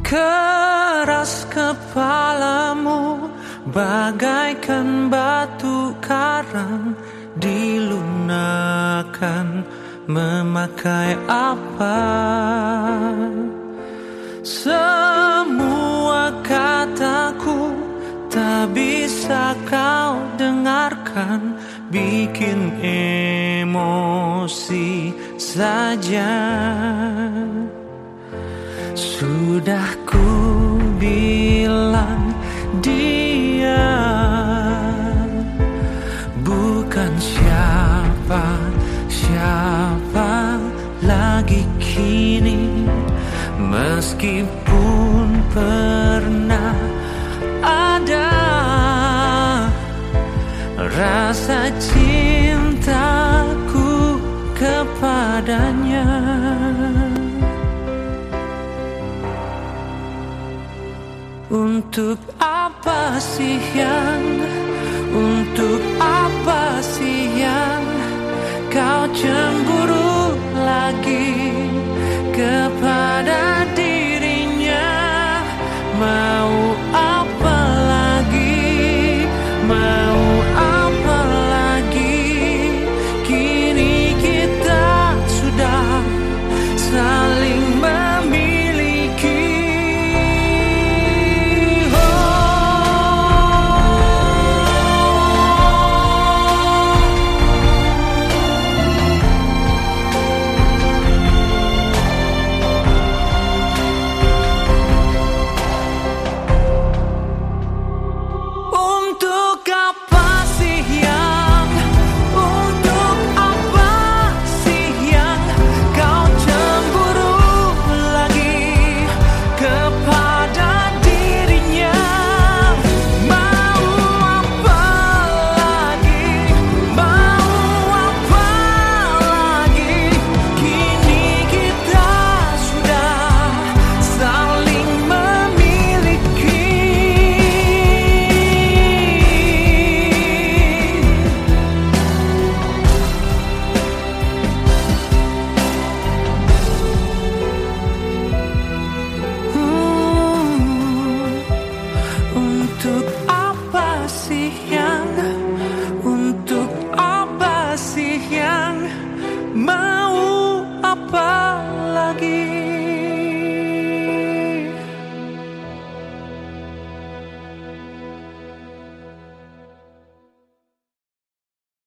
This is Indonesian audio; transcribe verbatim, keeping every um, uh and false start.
Keras kepalamu bagaikan batu karang, dilunakan memakai apa? Semua kataku tak bisa kau dengarkan, bikin emosi saja. Sudah ku bilang dia bukan siapa-siapa lagi kini, meskipun pernah ada rasa cintaku kepadanya. Untuk apa sih yang, untuk apa sih yang kau cemburu lagi kepada dirinya? Mau apa lagi, mau apa lagi? Kini kita sudah saling memiliki. Untuk apa sih yang, untuk apa sih yang, mau apa lagi?